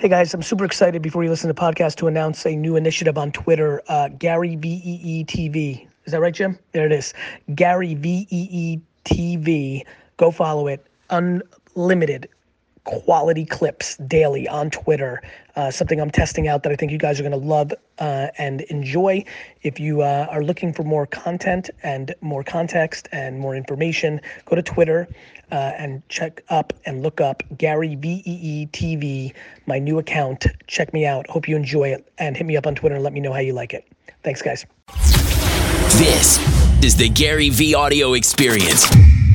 Hey guys, I'm super excited before you listen to the podcast to announce a new initiative on Twitter, Gary VEE TV. Is that right, Jim? There it is. Gary VEE TV. Go follow it. Unlimited quality clips daily on Twitter. Something I'm testing out that I think you guys are gonna love and enjoy. If you are looking for more content and more context and more information, go to Twitter and check up and look up Gary VEE TV, my new account. Check me out. Hope you enjoy it and hit me up on Twitter and let me know how you like it. Thanks, guys. This is the Gary V Audio Experience.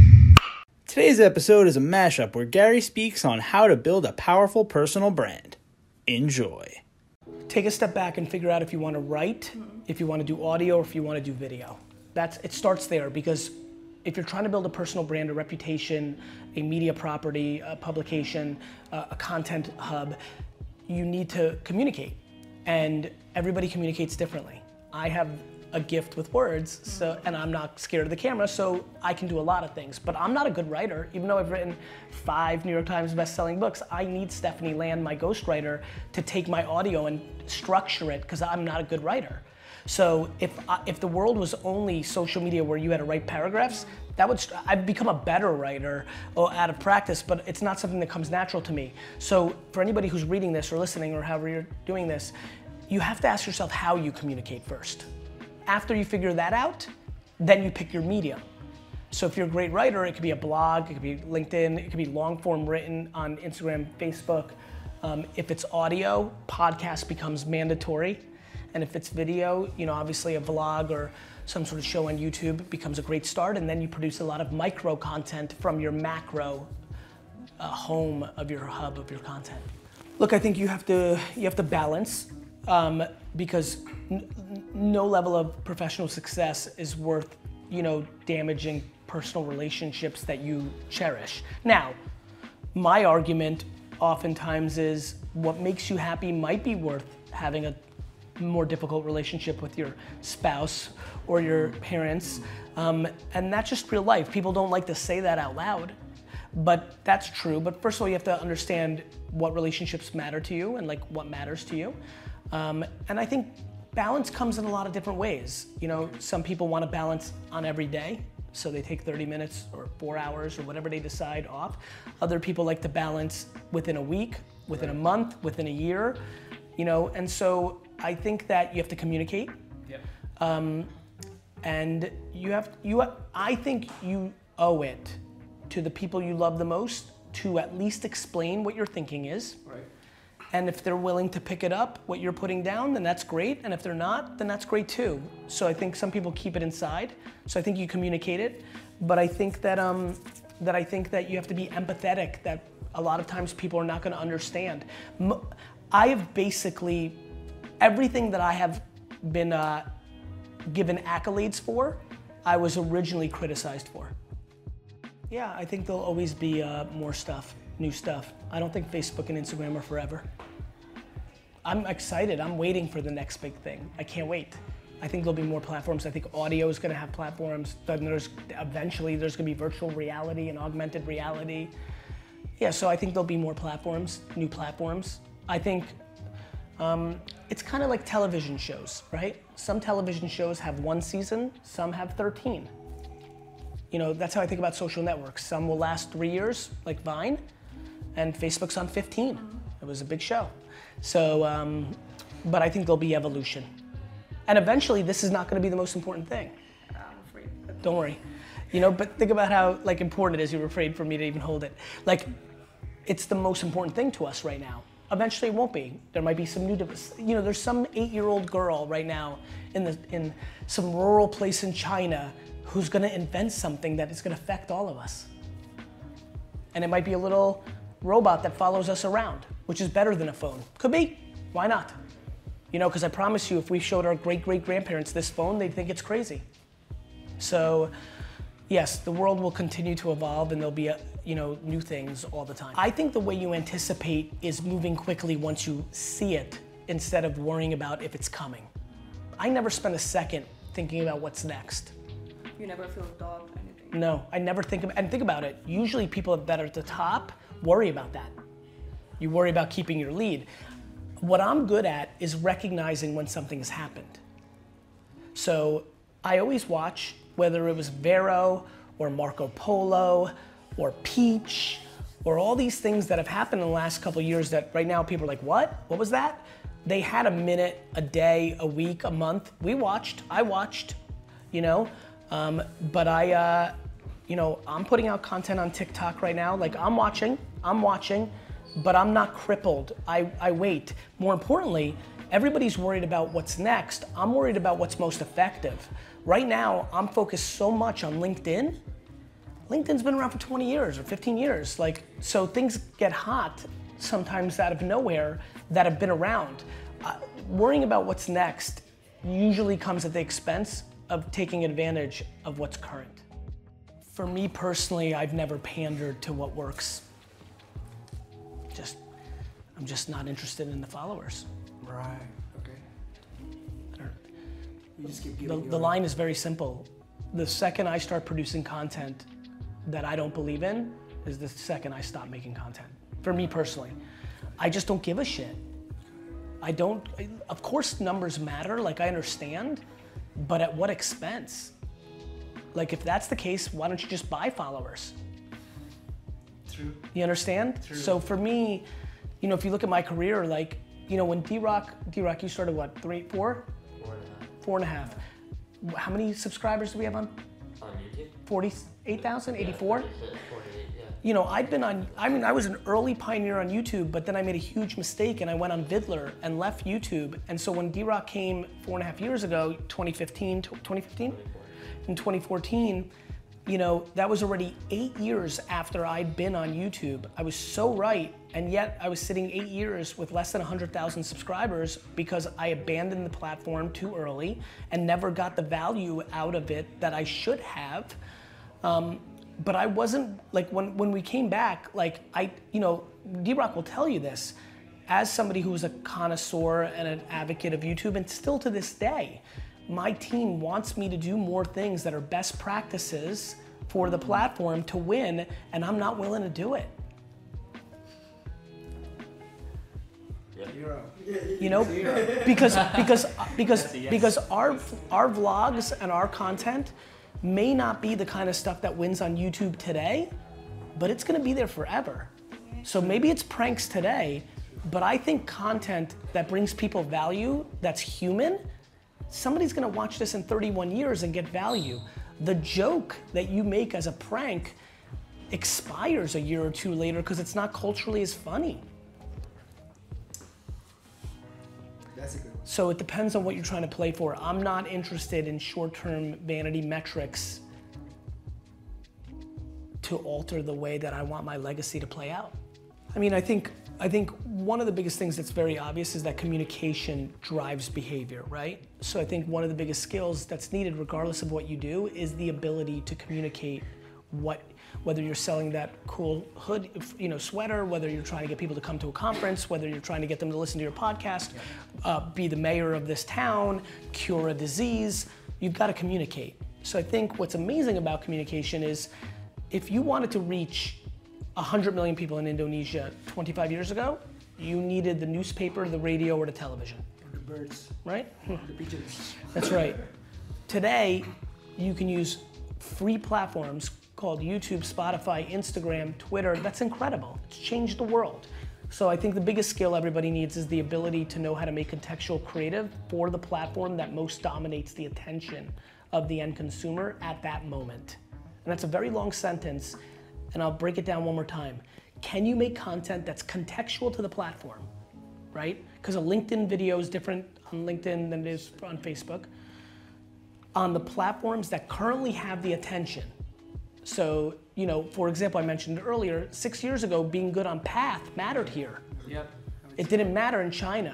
Today's episode is a mashup where Gary speaks on how to build a powerful personal brand. Enjoy. Take a step back and figure out if you want to write, if you want to do audio, or if you want to do video. It starts there, because if you're trying to build a personal brand, a reputation, a media property, a publication, a content hub, you need to communicate. And everybody communicates differently. I have a gift with words, and I'm not scared of the camera, so I can do a lot of things. But I'm not a good writer, even though I've written 5 New York Times best-selling books. I need Stephanie Land, my ghostwriter, to take my audio and structure it, because I'm not a good writer. So if the world was only social media where you had to write paragraphs, I'd become a better writer out of practice, but it's not something that comes natural to me. So for anybody who's reading this or listening or however you're doing this, you have to ask yourself how you communicate first. After you figure that out, then you pick your medium. So if you're a great writer, it could be a blog, it could be LinkedIn, it could be long form written on Instagram, Facebook. If it's audio, podcast becomes mandatory. And if it's video, obviously a vlog or some sort of show on YouTube becomes a great start. And then you produce a lot of micro content from your macro home of your hub of your content. Look, I think you have to balance. Because no level of professional success is worth, damaging personal relationships that you cherish. Now, my argument oftentimes is what makes you happy might be worth having a more difficult relationship with your spouse or your parents, and that's just real life. People don't like to say that out loud, but that's true. But first of all, you have to understand what relationships matter to you and what matters to you. And I think balance comes in a lot of different ways. Some people want to balance on every day, so they take 30 minutes or 4 hours or whatever they decide off. Other people like to balance within a week, within a month, within a year, and so I think that you have to communicate. Yep. And I think you owe it to the people you love the most to at least explain what your thinking is. Right. And if they're willing to pick it up, what you're putting down, then that's great. And if they're not, then that's great too. So I think some people keep it inside. So I think you communicate it. But I think that you have to be empathetic, that a lot of times people are not going to understand. I have basically, everything that I have been given accolades for, I was originally criticized for. Yeah, I think there'll always be more stuff. New stuff. I don't think Facebook and Instagram are forever. I'm excited. I'm waiting for the next big thing. I can't wait. I think there'll be more platforms. I think audio is going to have platforms. Then eventually there's going to be virtual reality and augmented reality. Yeah, so I think there'll be more platforms, new platforms. I think it's kind of like television shows, right? Some television shows have 1 season, some have 13. That's how I think about social networks. Some will last 3 years, like Vine. And Facebook's on 15. It was a big show. So, but I think there'll be evolution. And eventually this is not gonna be the most important thing. I'm afraid. Don't worry. But think about how important it is. You're afraid for me to even hold it. It's the most important thing to us right now. Eventually it won't be. There might be some new, there's some 8-year-old girl right now in some rural place in China who's gonna invent something that is gonna affect all of us. And it might be a little robot that follows us around, which is better than a phone. Could be, why not? Because I promise you, if we showed our great-great-grandparents this phone, they'd think it's crazy. So, yes, the world will continue to evolve and there'll be, new things all the time. I think the way you anticipate is moving quickly once you see it, instead of worrying about if it's coming. I never spend a second thinking about what's next. You never feel dogged or anything? No, I never think about it. Usually people that are at the top worry about that. You worry about keeping your lead. What I'm good at is recognizing when something has happened. So I always watch, whether it was Vero or Marco Polo or Peach or all these things that have happened in the last couple of years that right now people are like, what? What was that? They had a minute, a day, a week, a month. I watched, you know? But I'm putting out content on TikTok right now. Like I'm watching, but I'm not crippled. I wait. More importantly, everybody's worried about what's next. I'm worried about what's most effective. Right now, I'm focused so much on LinkedIn. LinkedIn's been around for 20 years or 15 years. So things get hot sometimes out of nowhere that have been around. Worrying about what's next usually comes at the expense of taking advantage of what's current. For me personally, I've never pandered to what works. I'm just not interested in the followers. Right, okay. You just keep The line is very simple. The second I start producing content that I don't believe in is the second I stop making content. For me personally, I just don't give a shit. Of course numbers matter, like I understand, but at what expense? Like if that's the case, why don't you just buy followers? True. You understand? True. So for me, if you look at my career, when D-Rock, you started what, 3, 4? 4.5. How many subscribers do we have on YouTube? 48,000, 84? 48, yeah. I was an early pioneer on YouTube, but then I made a huge mistake and I went on Vidler and left YouTube. And so when D-Rock came 4.5 years ago, 2015? In 2014, that was already 8 years after I'd been on YouTube. I was so right, and yet I was sitting 8 years with less than 100,000 subscribers because I abandoned the platform too early and never got the value out of it that I should have. But I wasn't, when we came back, D-Rock will tell you this, as somebody who was a connoisseur and an advocate of YouTube, and still to this day, my team wants me to do more things that are best practices for the platform to win, and I'm not willing to do it. Because our vlogs and our content may not be the kind of stuff that wins on YouTube today, but it's gonna be there forever. So maybe it's pranks today, but I think content that brings people value, that's human, somebody's gonna watch this in 31 years and get value. The joke that you make as a prank expires a year or two later because it's not culturally as funny. That's a good one. So it depends on what you're trying to play for. I'm not interested in short-term vanity metrics to alter the way that I want my legacy to play out. I think one of the biggest things that's very obvious is that communication drives behavior, right? So I think one of the biggest skills that's needed, regardless of what you do, is the ability to communicate whether you're selling that cool hood, sweater, whether you're trying to get people to come to a conference, whether you're trying to get them to listen to your podcast, be the mayor of this town, cure a disease, you've got to communicate. So I think what's amazing about communication is if you wanted to reach 100 million people in Indonesia 25 years ago, you needed the newspaper, the radio, or the television. Or the birds. Right? The pigeons. That's right. Today, you can use free platforms called YouTube, Spotify, Instagram, Twitter. That's incredible. It's changed the world. So I think the biggest skill everybody needs is the ability to know how to make contextual creative for the platform that most dominates the attention of the end consumer at that moment. And that's a very long sentence, and I'll break it down one more time. Can you make content that's contextual to the platform, right? Because a LinkedIn video is different on LinkedIn than it is on Facebook. On the platforms that currently have the attention. So, for example, I mentioned earlier, 6 years ago, being good on Path mattered here. Yep. It didn't matter in China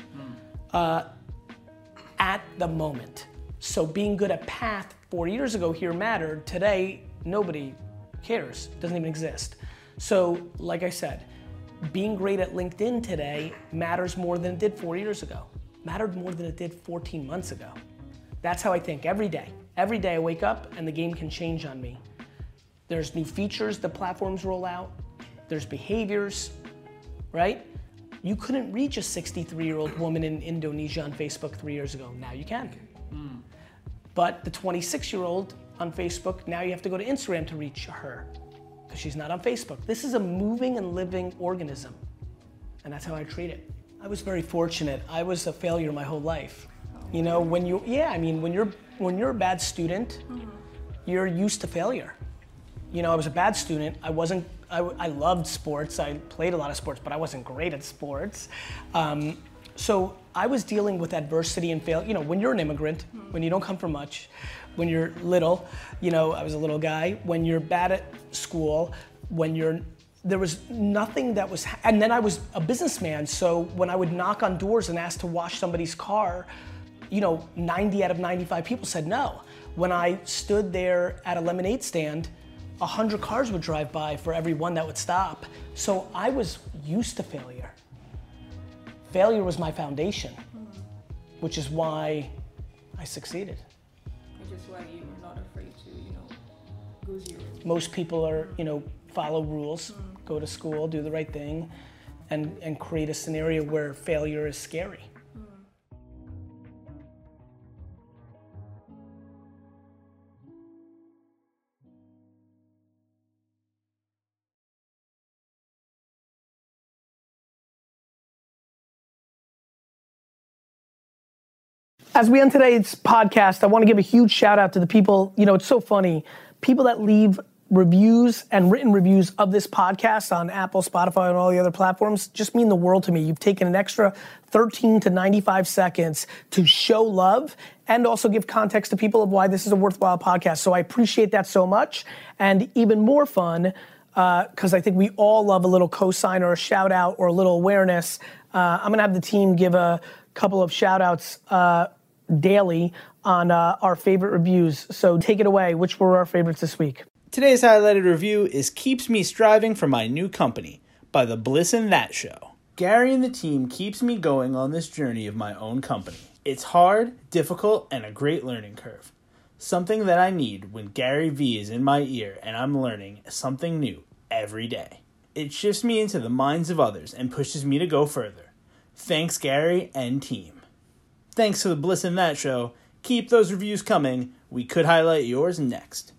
at the moment. So being good at Path 4 years ago here mattered. Today, nobody cares, doesn't even exist. So, like I said, being great at LinkedIn today matters more than it did 4 years ago. Mattered more than it did 14 months ago. That's how I think every day. Every day I wake up and the game can change on me. There's new features the platforms roll out. There's behaviors. right? You couldn't reach a 63-year-old woman in Indonesia on Facebook 3 years ago. Now you can. But the 26-year-old on Facebook, now you have to go to Instagram to reach her because she's not on Facebook. This is a moving and living organism, and that's how I treat it. I was very fortunate. I was a failure my whole life. You know, when you're a bad student, you're used to failure. You know, I was a bad student. I loved sports. I played a lot of sports, but I wasn't great at sports. So I was dealing with adversity and failure. You know, when you're an immigrant, when you don't come from much, when you're little, you know, I was a little guy, when you're bad at school, there was nothing that was, and then I was a businessman, so when I would knock on doors and ask to wash somebody's car, you know, 90 out of 95 people said no. When I stood there at a lemonade stand, 100 cars would drive by for every one that would stop. So I was used to failure. Failure was my foundation, which is why I succeeded. Which is why you were not afraid to, you know, go zero. Most people are, you know, follow rules, go to school, do the right thing, and create a scenario where failure is scary. As we end today's podcast, I want to give a huge shout out to the people, you know, it's so funny, people that leave reviews and written reviews of this podcast on Apple, Spotify, and all the other platforms just mean the world to me. You've taken an extra 13 to 95 seconds to show love and also give context to people of why this is a worthwhile podcast. So I appreciate that so much. And even more fun, because I think we all love a little cosign or a shout out or a little awareness, I'm gonna have the team give a couple of shout outs daily on our favorite reviews. So take it away. Which were our favorites this week? Today's highlighted review is Keeps Me Striving for My New Company by The Bliss in That Show. Gary and the team keeps me going on this journey of my own company. It's hard, difficult, and a great learning curve. Something that I need when Gary Vee is in my ear and I'm learning something new every day. It shifts me into the minds of others and pushes me to go further. Thanks, Gary and team. Thanks to The Bliss in That Show. Keep those reviews coming. We could highlight yours next.